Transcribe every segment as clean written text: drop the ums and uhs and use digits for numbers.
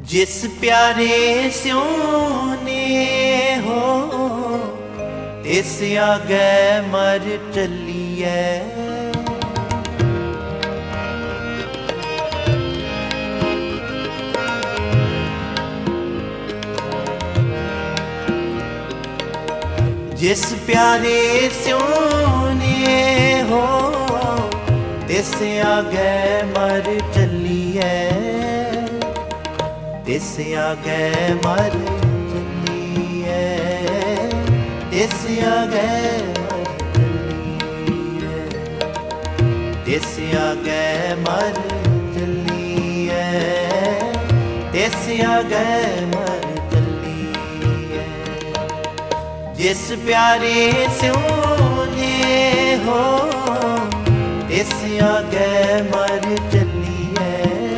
जिस प्यारे स्योने हो तिस आगे मर चलिए। जिस प्यारे स्योने हो तिस आगे मर चलिए, तिस आगे मर चलिए, तिस आगे मर चलिए, तिस आगे मर चलिए, तिस आगे मर चलिए। जिस प्यारे स्योने हो तिस आगे मर चलिए,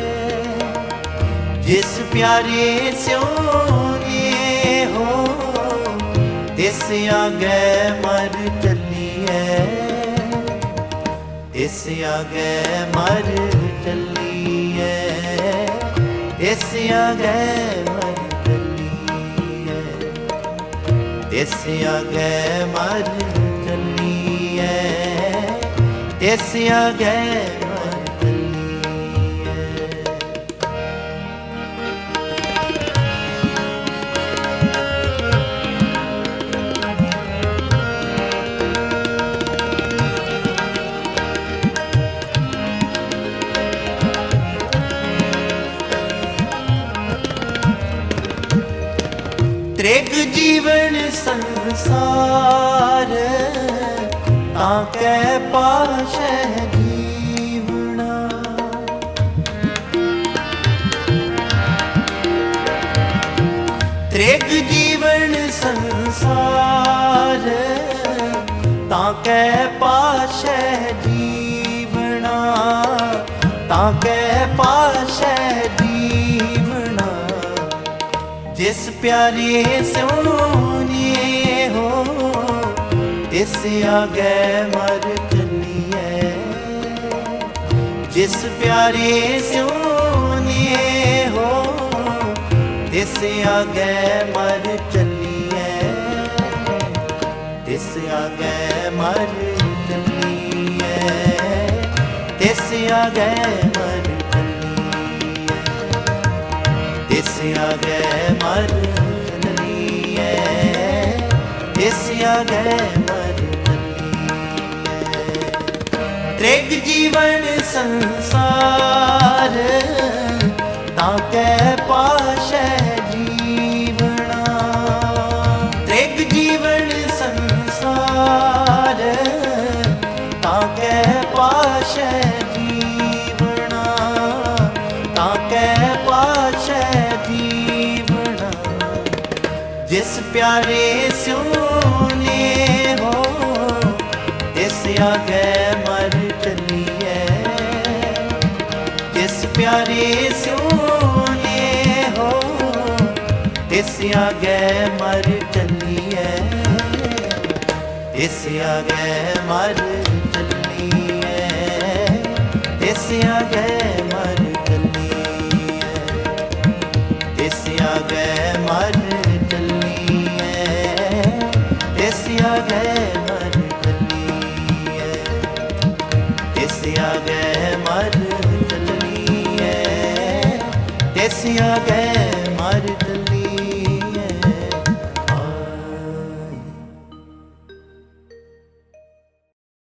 जिस प्यारे स्योने हो तिस आगे मर चलिए, तिस आगे मर चलिए, तिस आगे मर चलिए, तिस आगे मर चलिए, तिस आगे मर चलिए। त्रिग जीवन संसार ताके पाशे जीवना। त्रिग जीवन संसार ताके पाशे जीवना, ताके पाशे जीवना। जिस प्यारे स्योने हो तिस आगे मर चलिए, जिस प्यारे स्योने हो तिस आगे मर चलिए, तिस आगे मर चलिए, तिस आगे मर चलिए, तिस आगे मर चलिए, तिस आगे मर चलिए। त्रिग जीवन संसार ताके पाशे जीवना। त्रिग जीवन संसार ताके पाशे जीवना, ताके पाशे जीवना। जिस प्यारे स्योने हो तिस आगे मर चलिए, जिस प्यारे स्योने हो तिस आगे मर चलिए, तिस आगे मर चलिए, तिस आगे मर चलिए, तिस आगे मर चलिए, तिस आगे मर चलिए, तिस आगे मर चलिए, तिस आगे मर चलिए।